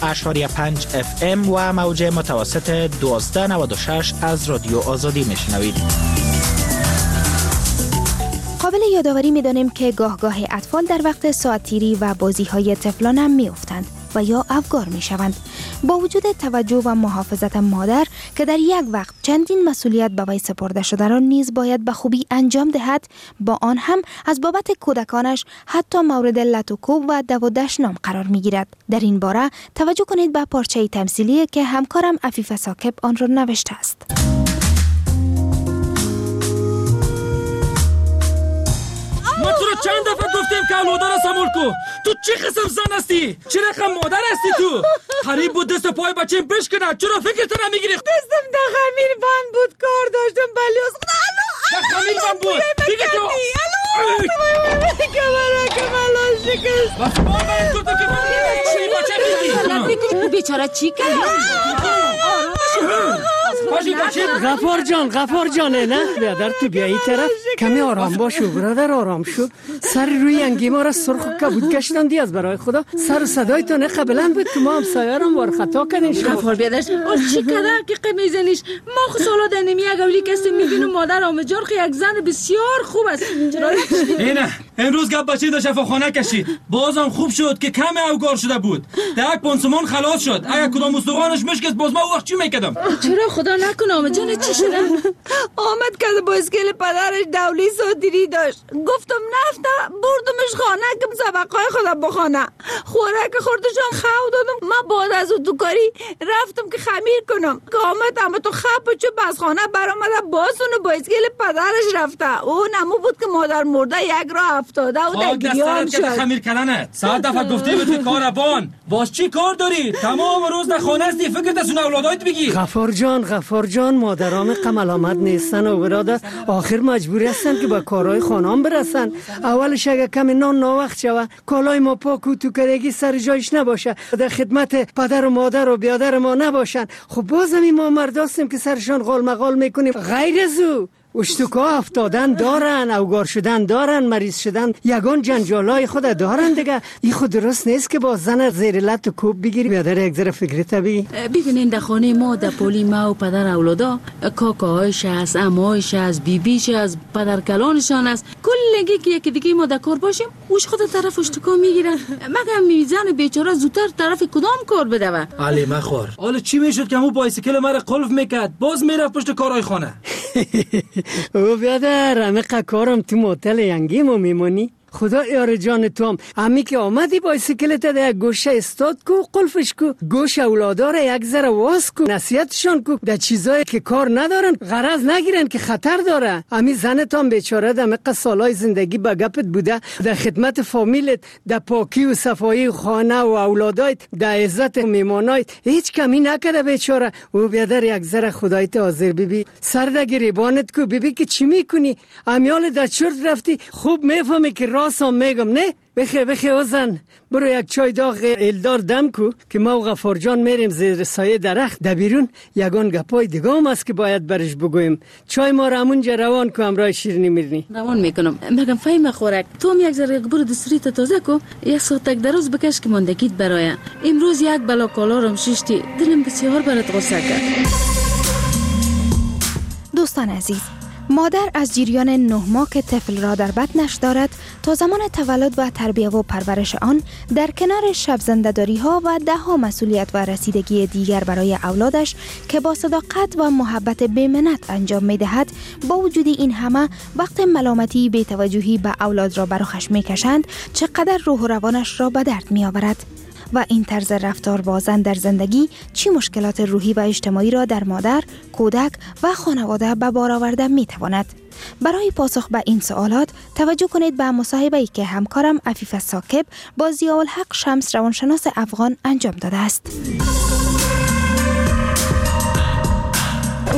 FM و موج متوسط 1296 از رادیو آزادی میشنوید. قابل یادآوری می‌دانیم که گاه اطفال در وقت ساعت‌تیری و بازی‌های طفلان هم می‌افتند و یا افگار می‌شوند. با وجود توجه و محافظت مادر که در یک وقت چندین مسئولیت به وی سپرده شده را نیز باید به خوبی انجام دهد، با آن هم از بابت کودکانش حتی مورد لت و کوب و دو و دشنام قرار می‌گیرد. در این باره توجه کنید به پارچه تمثیلی که همکارم عفیفه ثاقب آن را نوشته است. ما تو رو چند دفعه گفتیم که اولادار سمول کو. تو چی قسم زن هستی؟ چه رقم مادر هستی تو؟ قریب بود دست پای بچه‌م پیش کنه. چرا فکرت نمیگیری؟ دستم در خمیر بند بود، کار داشتم بلیاس. در خمیر بند بود؟ دیگه تو کمالا شکست. بس با من گفتم که بچه بیچاره چی کرد؟ غفار جان نه بیادر تو بیا این طرف. کمی آرام باشو برادر، آرام شو. سر روی انگی ما را سرخ و کبود گشتندی از برای خدا. سر صدای تو نه بلند بود که ما هم سایرم وار خطا کردیم. غفار بیادرش چی کردن که قمیزنیش؟ ما خود سالا دنمی یک اولی کسی میبینم مادر آمجار که یک زن بسیار خوب است. چرا اینه امروز گپ بچه دا شفاخانه کشید. بازم خوب شد که کم اوگار شده بود. در یک پانسمان خلاص شد. اگه کدام استخوانش مشکست باز ما وقت چی میکردم؟ چرا خدا نکنه آمجان چی شده؟ آمد که با اسکیل پدرش دولی صادری داشت. گفتم نفته بردمش خانه که سبقای خودم بخونه. خوراک خوردشم خو دادم. من بعد از اون دوکاری رفتم که خمیر کنم که آمد اما تو خب چه بس خانه برآمده بازونو با اسکیل پدرش رفته. اون نمو بود که مادر مرده یک راه افتاده و در گریان شد. خمیر کردنت صد دفعه گفتی به تو کاربان باز چی کار داری؟ تمام روز در خانه هستی، فکرت از اون اولادایت بگی. غفار جان مادرام قملامت نیستن و برادر آخر مجبوری هستن که با کارهای خانام برسن. اولش اگه کمی نان ناوقت شوه کالای ما پاک و توکرگی سر جایش نباشه، در خدمت پدر و مادر و بیادر ما نباشن، خب بازم این ما مرداستیم که سرشان غال مغال میکنیم. غیر از او اشتکا افتادن دارن، اوگار شدن دارن، مریض شدن یگان جنجالای خود دارن دیگه. این خود درست نیست که با زن زیر لط و کوب بگیری. بیادر یک ذره فکرت بی ببینین در خانه ما در پولی ما و پدر اولادا کاکاهایش هست، عموهایش هست، بیبیش هست، پدر کلانشان هست. کلگی که یکی دیگه ما در کار باشیم اوش خود طرف اشتکا میگیرن. مگه میزن بیچاره زودتر طرف کدام کار بدوه؟ علی مخور. حالا چی میشد که همون بایسیکل مرا قلف میکرد باز میرفت پشت کارهای خانه؟ او بیادر همه کارم تو موتل ینگیمو میمونی. خدا یار جان تو هم امی که آمدی بایسیکلت در یک گوشه استاد کو، قلفش کو، گوش اولادار یک ذره واس کو، نصیحتشان کو در چیزایی که کار ندارن غرض نگیرن که خطر داره. امی زنت هم بیچاره در مقه سالای زندگی با گپت بوده، در خدمت فامیلت، در پاکی و صفایی خانه و اولادایت، در عزت میمانایت هیچ کمی نکرده بیچاره. او بیادر یک ذره خدایت حاضر ببی، سر در گریبانت کو ببی که چی میکنی. امیال در چرت رفتی خوب میفهمی که راستم میگم نه؟ بخی اوزن برو یک چای داغ الدار دم کو که ما و غفار جان میریم زیر سایه درخت در بیرون. یگان گپای دیگه هم است که باید برش بگویم. چای ما را همونجا روان کو همراه شیرینی میرنی. روان میکنم. مگم فهم خورک تو هم یک ذره برو دستوریت تازه کو، یک ساعتک دروز بکش که ماندگیت برای امروز یک بلا کالا رم ششتی. دلم بسیار برات غصه کرد. دوستان عزیز، مادر از جریان 9 ماه که طفل را در بطنش دارد تا زمان تولد و تربیت و پرورش آن در کنار شب زنده‌داری ها و 10 مسئولیت و رسیدگی دیگر برای اولادش که با صداقت و محبت بی‌منت انجام می‌دهد، با وجود این همه وقت ملامتی بی‌توجهی به اولاد را بر خشم می‌کشند چقدر روح و روانش را به درد می‌آورد. و این طرز رفتار با زن در زندگی چی مشکلات روحی و اجتماعی را در مادر، کودک و خانواده به بار آورده می‌تواند؟ برای پاسخ به این سوالات توجه کنید به مصاحبه‌ای که همکارم عفیفه ثاقب با ضیاءالحق شمس روانشناس افغان انجام داده است.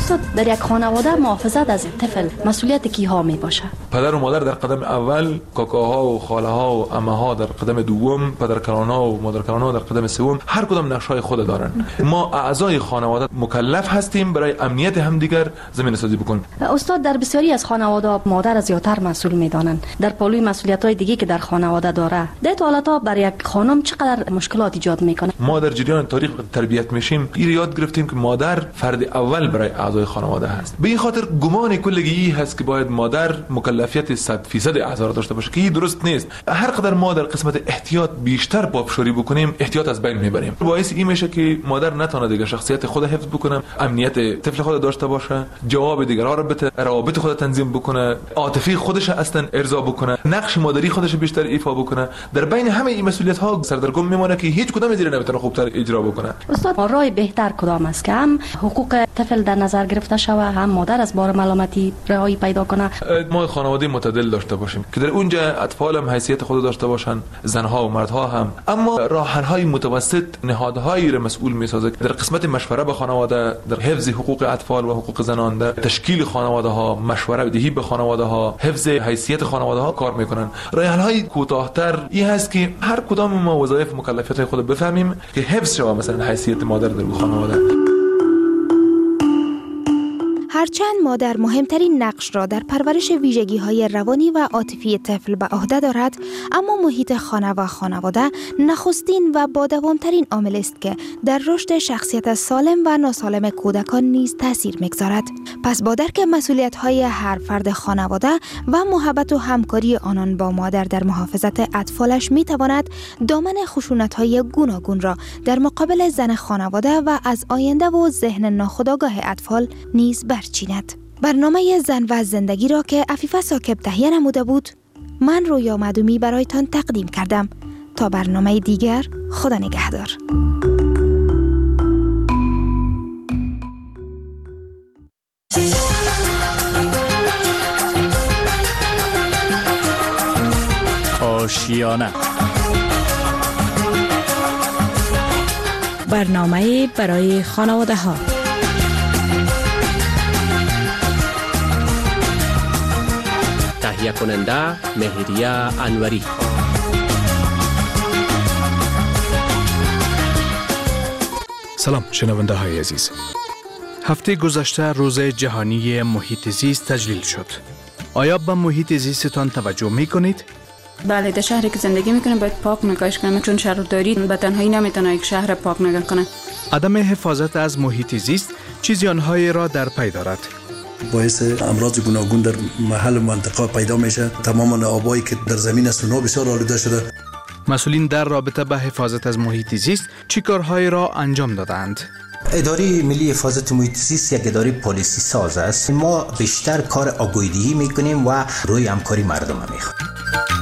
استاد در یک خانواده محافظت از طفل مسئولیت کیها می باشه؟ پدر و مادر در قدم اول، کاکاها و خاله‌ها و عمه‌ها در قدم دوم، پدرکلان‌ها و مادرکلان‌ها در قدم سوم، هر کدام نقش‌های خود دارن. ما اعضای خانواده مکلف هستیم برای امنیت همدیگر زمینه‌سازی بکنیم. استاد در بسیاری از خانواده مادر از زیاتر مسئول میدانن در پالوی مسئولیت‌های دیگه که در خانواده داره. در حالتا بر یک خانم چقدر مشکلات ایجاد میکنه؟ ما در جریان تاریخ تربیت میشیم این یاد گرفتیم که مادر فرد اول برای اعضای خانواده هست. به این خاطر گمان کلگی هست که باید مادر مکلفیت 100% اعضا را داشته باشه که این درست نیست. هر قدر ما در قسمت احتیاط بیشتر پافشاری بکنیم احتیاط از بین میبریم. باعث این میشه که مادر نتونه دیگه شخصیت خود حفظ بکنه، امنیت طفل خود داشته باشه، جواب دیگران را بده، روابط خود تنظیم بکنه، عاطفی خودش اصلا ارضا بکنه، نقش مادری خودش بیشتر ایفا بکنه. در بین همه این مسئولیت ها سردرگم میمونه که هیچ کدام از اینا نمیتونه خوبتر اجرا بکنه. استاد راه بهتر کدام است که هم حقوق طفل در نظر گرفته شوه، هم مادر از بار ملامتی رهایی پیدا کنه؟ ما خانواده معتدل داشته باشیم که در اونجا اطفال هم حیثیت خود داشته باشن، زنها و مردها هم، اما راه حل های متوسط نهادهایی را مسئول میسازه در قسمت مشوره به خانواده، در حفظ حقوق اطفال و حقوق زنان، در تشکیل خانواده ها، مشوره دهی به خانواده ها، حفظ حیثیت خانواده ها کار میکنن. راه حل های کوتاه‌تر این هست که هر کدام ما وظایف مکلفیت خود بفهمیم که حفظ شود مثلا حیثیت مادر در خانواده. هرچند مادر مهمترین نقش را در پرورش ویژگی‌های روانی و عاطفی طفل به عهده دارد، اما محیط خانه و خانواده نخستین و با دوامترین عامل است که در رشد شخصیت سالم و ناسالم کودکان نیز تاثیر می‌گذارد. پس با درک مسئولیت‌های هر فرد خانواده و محبت و همکاری آنان با مادر در محافظت اطفالش می‌تواند دامن خشونت‌های گوناگون را در مقابل زن خانواده و از آینده و ذهن ناخودآگاه اطفال نیز برچیند. برنامه زن و زندگی را که عفیفه ثاقب تهیه نموده بود، من رویا مدومی برایتان تقدیم کردم. تا برنامه دیگر، خدا نگهدار. آشیانه، برنامه برای خانواده ها. تهیه کننده مهریه انوری. سلام شنونده های عزیز. هفته گذشته روز جهانی محیط زیست تجلیل شد. آیا به محیط زیستتان توجه می کنید؟ بله، در شهری که زندگی میکنیم باید پاک نگاهش کنیم، چون شهرداری به تنهایی نمیتونه یک شهر پاک نگاه کنه. عدم حفاظت از محیط زیست چه زیانهایی را در پی دارد؟ باعث امراض گوناگون در محل منطقه پیدا میشه. تمام آبایی که در زمین است اونا بسیار آلوده شده. مسئولین در رابطه با حفاظت از محیط زیست چه کارهایی را انجام دادند؟ اداره ملی حفاظت محیط زیست یک اداره پالیسی ساز است. ما بیشتر کار آگاهی‌دهی میکنیم و روی همکاری مردم میخوایم.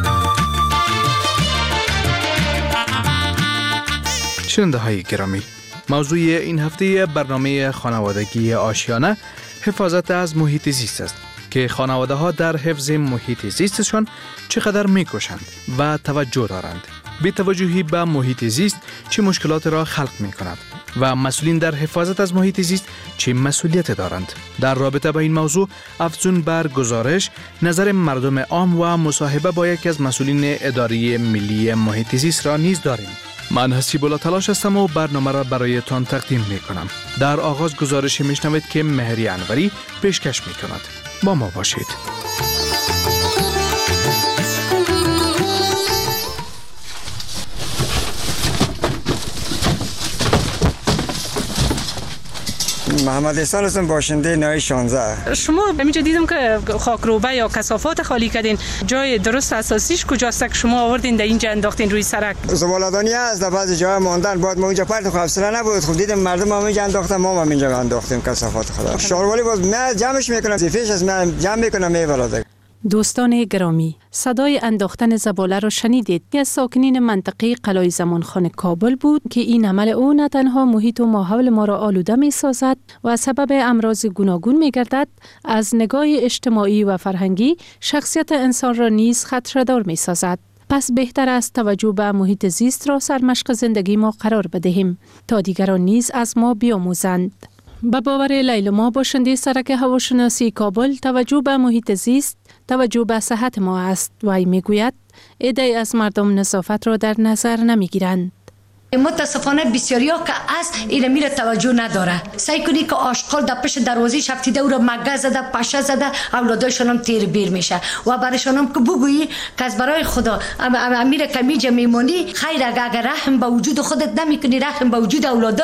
شنونده های گرامی، موضوع این هفته برنامه خانوادگی آشیانه حفاظت از محیط زیست است که خانواده ها در حفظ محیط زیستشان چقدر میکوشند و توجه دارند. بی توجهی به محیط زیست چه مشکلات را خلق می کند و مسئولین در حفاظت از محیط زیست چه مسئولیت دارند. در رابطه با این موضوع افزون بر گزارش نظر مردم عام و مصاحبه با یکی از مسئولین اداره ملی محیط زیست را نیز داریم. من حسیب الله تلاش هستم و برنامه را برایتان تقدیم می کنم. در آغاز گزارشی میشنوید که مهریه انوری پیشکش می کند. با ما باشید. محمد احسان هستم، باشنده نای 16. شما همینجا دیدم که خاکروبه یا کثافات خالی کردین، جای درست اساسیش کجاست که شما آوردین در اینجا انداختین روی سرک؟ زباله‌دانی است، در بعضی جاها ماندن، بعد ما اونجا پرت حوصله نبود، خب دیدم مردم هم اینجا انداختن، ما هم اینجا انداختیم کثافات خدا. شاروالی باز من جمعش میکنم، زیفش از من جمع میکنم میبرد. دوستان گرامی، صدای انداختن زباله را شنیدید. از ساکنین منطقه قلعه زمانخان کابل بود که این عمل او نه تنها محیط و ماحول ما را آلوده می سازد و سبب امراض گوناگون می گردد، از نگاه اجتماعی و فرهنگی شخصیت انسان را نیز خطره‌دار می سازد. پس بهتر است توجه به محیط زیست را سرمشق زندگی ما قرار بدهیم تا دیگران نیز از ما بیاموزند. به باور لیلما باشنده سرک هواشناسی کابل، توجه به محیط زیست توجه به صحت ما است و ای میگوید عده‌ای از مردم نظافت را در نظر نمیگیرند. متاسفانه بسیاری ها که از این میره توجه نداره. سعی کنی که آشغال در پشت دروازه شفتیده او را مگه زده، پشه زده، اولادایشان هم تیر بیر میشه و برایشان هم که بگویی که از برای خدا امیر کمیجه میمونی خیر، اگر رحم به وجود خودت نمیکنی، رحم به وجود اولاد